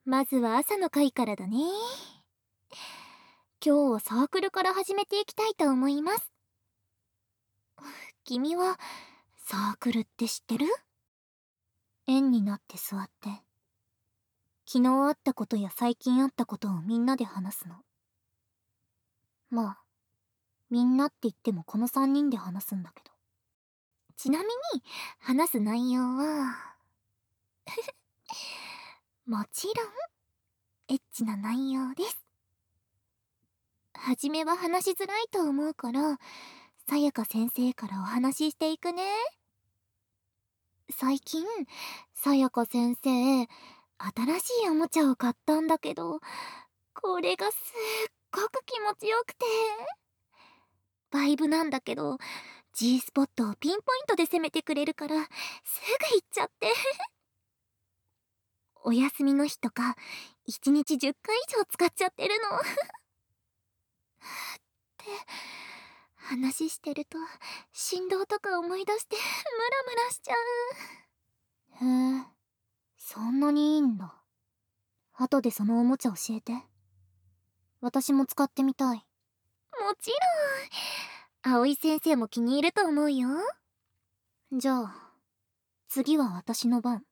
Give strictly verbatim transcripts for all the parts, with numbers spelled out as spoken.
まずは朝の会からだね。今日はサークルから始めていきたいと思います。君はサークルって知ってる？円になって座って、昨日あったことや最近あったことをみんなで話すの。まあ、みんなって言ってもこのさんにんで話すんだけど。ちなみに、話す内容はもちろん、エッチな内容です。はじめは話しづらいと思うから、さやか先生からお話ししていくね。最近、さやか先生、新しいおもちゃを買ったんだけど、これがすっごく気持ちよくて。バイブなんだけど、G スポットをピンポイントで攻めてくれるから、すぐ行っちゃって。お休みの日とか、いちにちじゅっかい以上使っちゃってるの。って話してると振動とか思い出してムラムラしちゃう。へえ、そんなにいいんだ。後でそのおもちゃ教えて。私も使ってみたい。もちろん。葵先生も気に入ると思うよ。じゃあ次は私の番。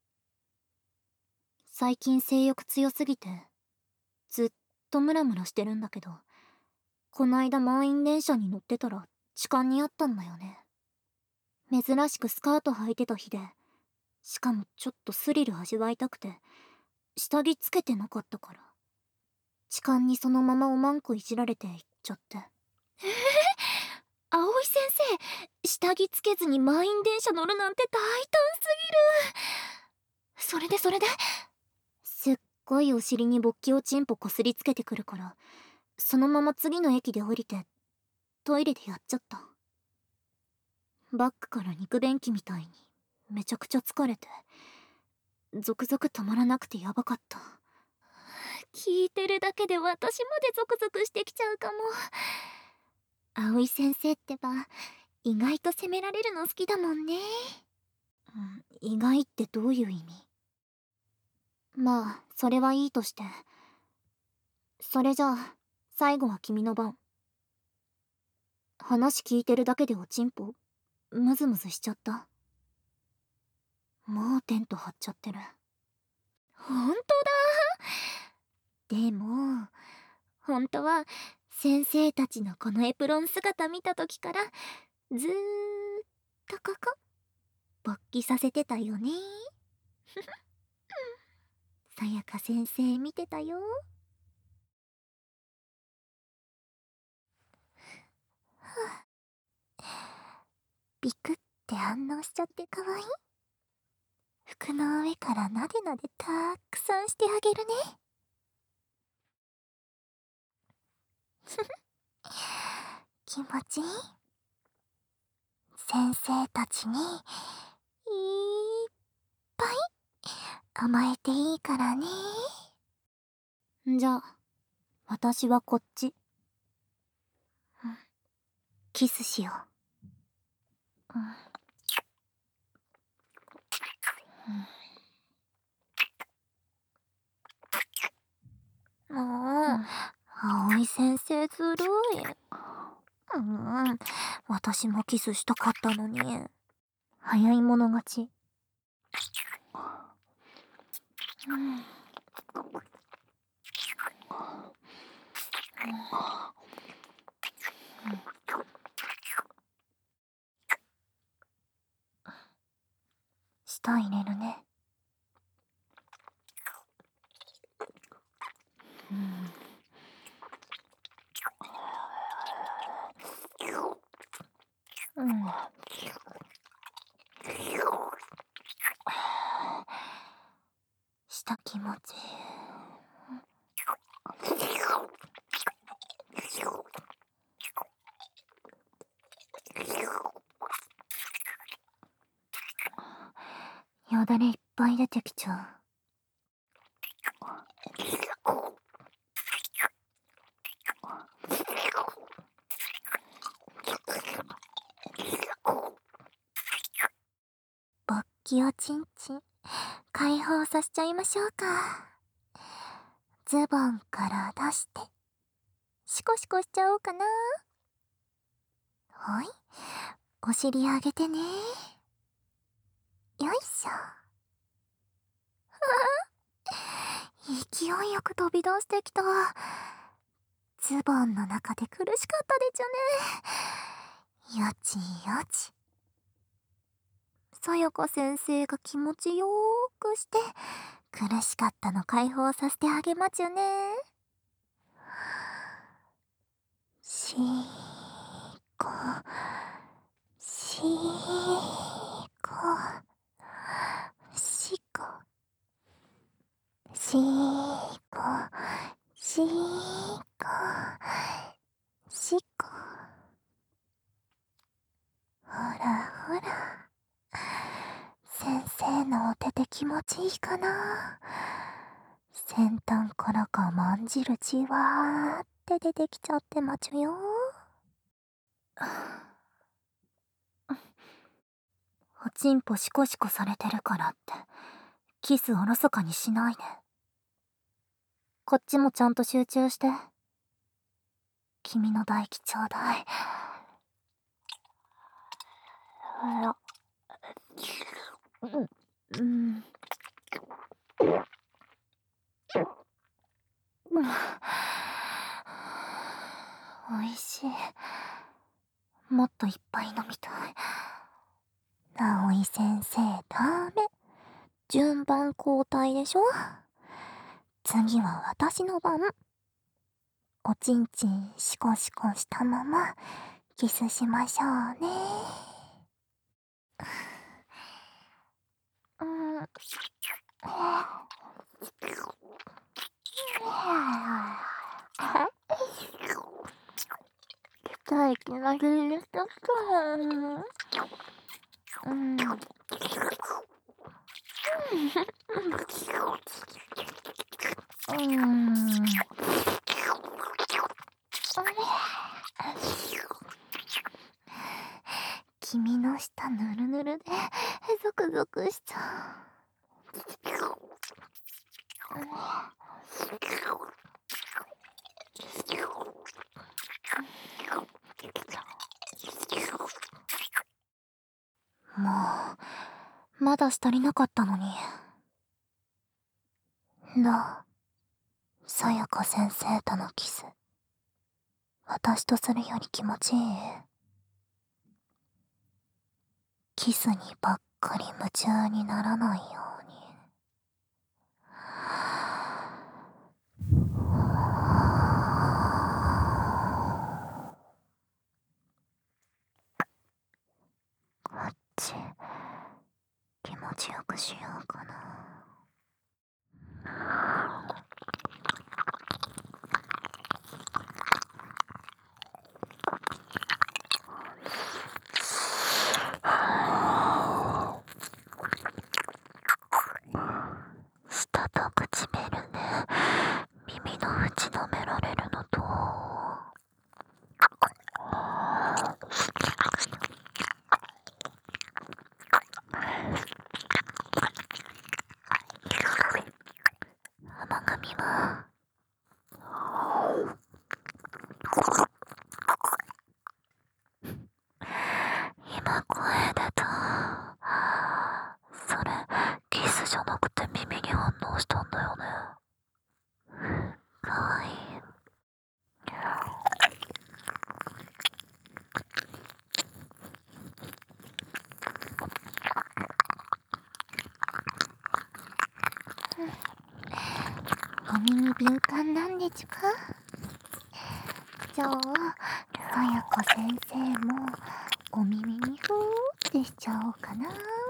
最近性欲強すぎてずっとムラムラしてるんだけど、こないだ満員電車に乗ってたら痴漢にあったんだよね。珍しくスカート履いてた日で、しかもちょっとスリル味わいたくて下着つけてなかったから、痴漢にそのままおまんこいじられて行っちゃって。えー、葵先生、下着つけずに満員電車乗るなんて大胆すぎる。それでそれですっごいお尻に勃起をチンポこすりつけてくるから、そのまま次の駅で降りてトイレでやっちゃった。バッグから肉便器みたいにめちゃくちゃ疲れて、ゾクゾク止まらなくてやばかった。聞いてるだけで私までゾクゾクしてきちゃうかも。葵先生ってば意外と責められるの好きだもんね。うん、意外ってどういう意味？まあそれはいいとして、それじゃあ最後は君の番。話聞いてるだけでおちんぽムズムズしちゃった。もうテント張っちゃってる。ほんとだ。でもほんとは先生たちのこのエプロン姿見た時からずーっとここ勃起させてたよね。さやか先生見てたよ。ビクって反応しちゃってかわいい。服の上からなでなでたくさんしてあげるね。気持ちいい。先生たちにいっぱい甘えていいからね。じゃあ私はこっち。キスしよう。うん、もう、葵先生ずるい。うん、私もキスしたかったのに。早い者勝ち。うん、舌入れるね。うん、うん、舌気持ちいい。よだれいっぱい出てきちゃう。勃起おちんちん解放させちゃいましょうか。 ズボンから出してシコシコしちゃおうかな。ほい、お尻上げてね。よいしょ。勢いよく飛び出してきた。ズボンの中で苦しかったでちゅね。よちよち。さやか先生が気持ちよーくして苦しかったの解放させてあげまちゅね。しーこしーこしこしーこしーこしこ。ほらほら、先生のお手で気持ちいいかな。先端からかまんじるじわーって出てきちゃってまちゅよ。おちんぽシコシコされてるからってキスおろそかにしないで。こっちもちゃんと集中して。君の唾液ちょうだい。うん。おいしい。もっといっぱい飲みたい。葵先生ダメ。順番交代でしょ。次は私の番。おちんちんシコシコしたままキスしましょうね。うん。大気が出るとか。うん。うん。君の舌ぬるぬるでゾクゾクしちゃう。もうまだ足りなかったのに。どう、さやか先生とのキス、私とするより気持ちいい？キスにばっかり夢中にならないように。こっち気持ちよくしようかな。舌と唇で耳の縁舐められるのと、甘髪は今声出た。それキスじゃなくて耳に反応したんだよね。かわいい。お耳敏感なんでちゅか。じゃあさやか先生もお耳にふーってしちゃおうかな。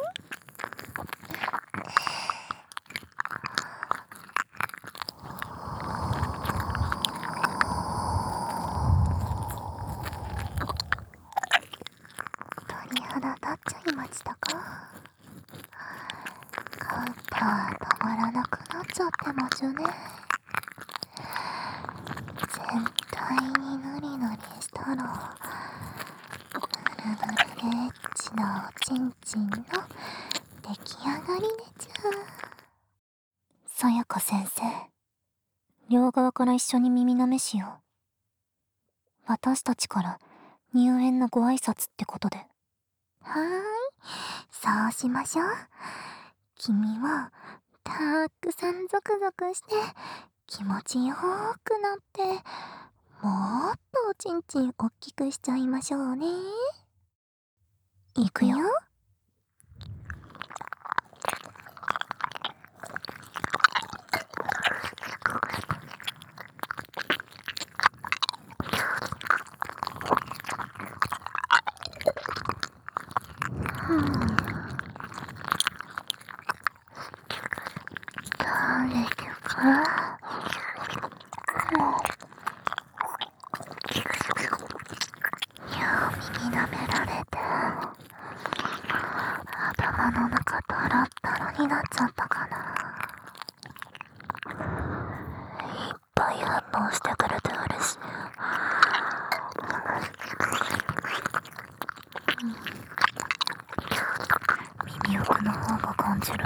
鳥肌立っちゃいましたか。カウパー止まらなくなっちゃってますよね。全体にぬりぬりしたらぬるぬるでエッチなおちんちんの出来上がりでちゅ。さやか先生、 両側から一緒に耳舐めしよう。私たちから入園のご挨拶ってことで。はーい、そうしましょう。君はたくさんゾクゾクして気持ちよーくなって、もっとおちんちんおっきくしちゃいましょうね。いくよ。誰か耳舐められて頭の中タラッタラになっちゃったかな。いっぱい反応してくれて嬉しい。耳奥の方が感じる。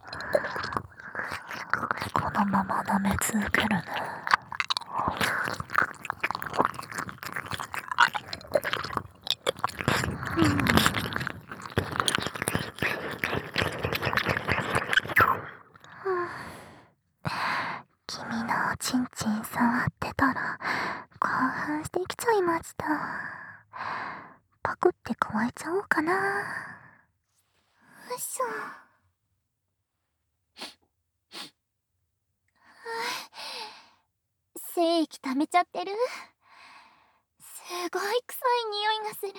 このまま舐め続けるね。君のおちんちん触ってたら興奮してきちゃいました。パクってくわえちゃおうかな。よいしょ。精液溜めちゃってる。すごい臭い匂いがする。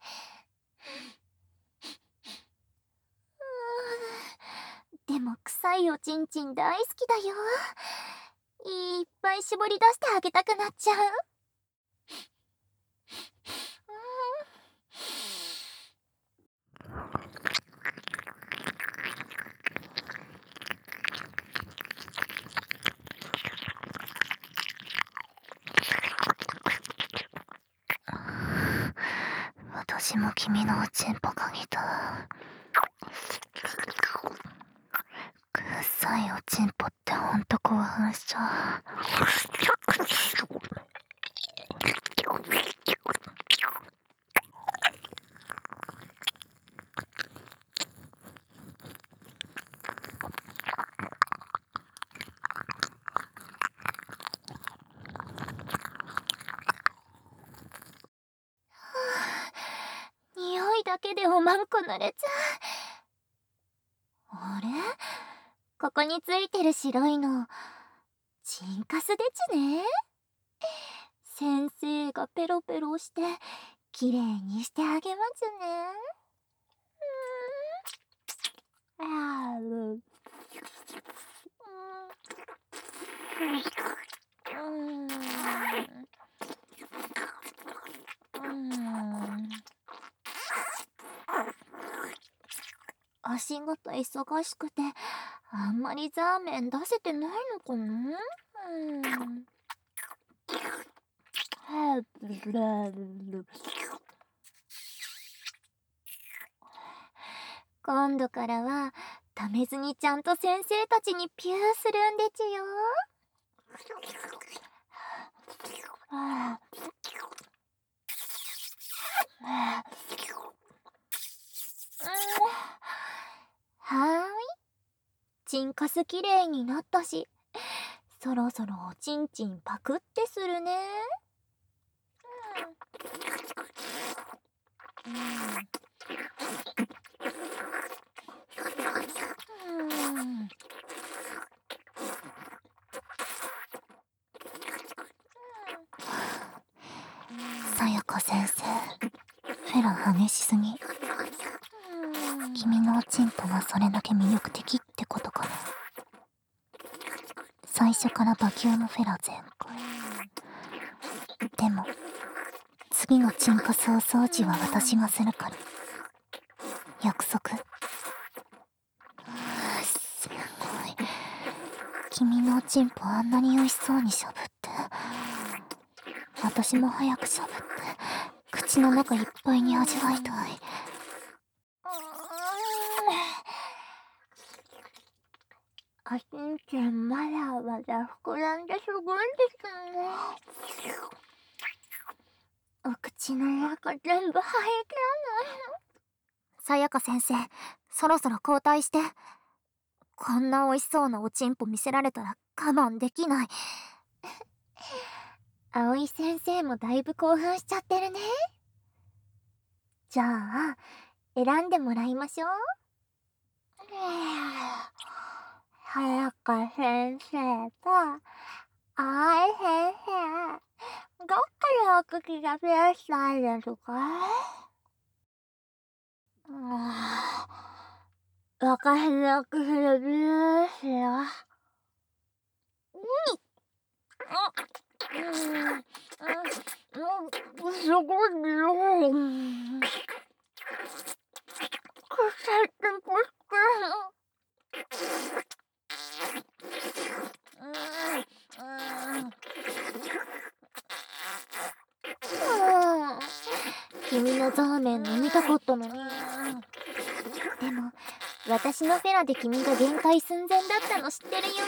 でも臭いおちんちん大好きだよ。いっぱい絞り出してあげたくなっちゃう。私も君のおちんぽ嗅ぎたい。臭いおちんぽってほんと興奮しちゃう。匂いだけでおまんこ濡れちゃう。あれ？ここについてる白いの、チンカスでちね。先生がペロペロしてきれいにしてあげますね。うーん。あーう。うん。うん。お仕事忙しくてあんまりザーメン出せてないのかな。うん。今度からはためずにちゃんと先生たちにピューするんでちよ。はーい、チンカスきれいになったし、そろそろおちんちんパクってするね。うん、うん、さやか先生、フェラ激しすぎ。君のおちんぽがそれだけ魅力的ってことかな。最初からバキュームフェラ全開。でも次のチンカスお掃除は私がするから約束。すごい。君のおちんぽあんなに美味しそうにしゃぶって、私も早くしゃぶって口の中いっぱいに味わいたい。 過神経まだまだ膨らんですごいですね。お口の中全部入りきらない。さやか先生、そろそろ交代して。こんな美味しそうなおちんぽ見せられたら我慢できない。葵先生もだいぶ興奮しちゃってるね。じゃあ、選んでもらいましょう。さやか先生と葵先生、どっからお口が増やしたいですか？うーん、私の口でビューしよう。うん、すごい匂い。腐ってますから。君のザーメン飲みたかったのに。でも私のフェラで君が限界寸前だったの知ってるよ。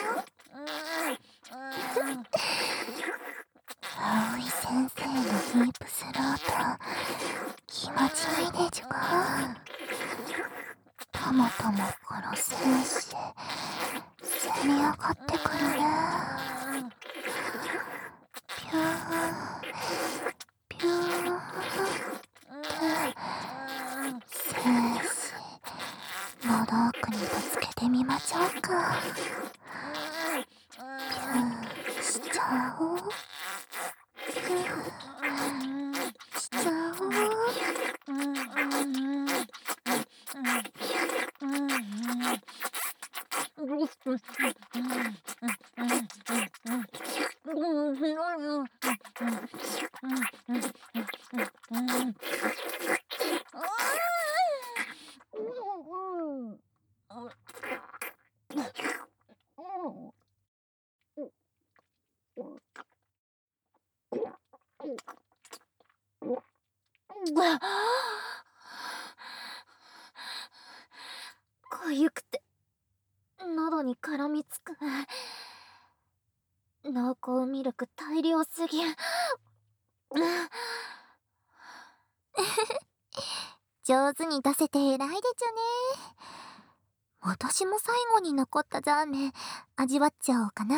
葵先生のディープスロート気持ちいいでちゅか。ともともから戦士せり上がってくるね。ピューピュー戦士のど奥にぶつけてみましょうか。ピューしちゃおう。ピューしちゃおう。かゆくて喉に絡みつく。濃厚ミルク大量すぎる。上手に出せて偉いでちゅね。私も最後に残ったザーメン味わっちゃおうかな。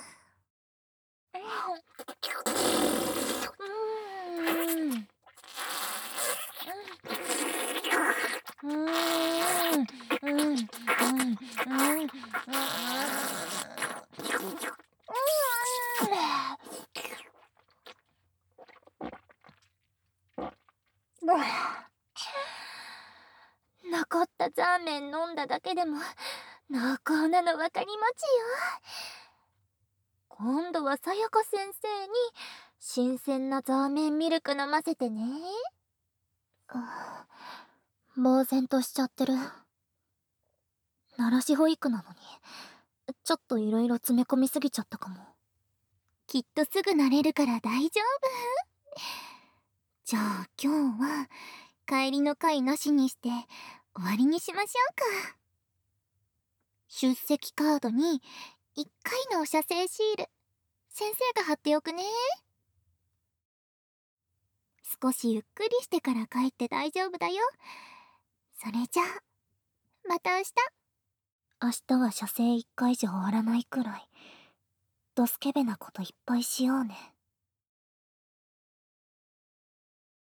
残ったザーメン飲んだだけでも濃厚なの分かりますよ。今度はさやか先生に新鮮なザーメンミルク飲ませてね。呆然としちゃってる。鳴らし保育なのにちょっといろいろ詰め込みすぎちゃったかも。きっとすぐ慣れるから大丈夫。じゃあ今日は帰りの会なしにして終わりにしましょうか。出席カードにいっかいのお射精シール先生が貼っておくね。少しゆっくりしてから帰って大丈夫だよ。それじゃあまた明日。明日は射精いっかいじゃ終わらないくらいドスケベなこといっぱいしようね。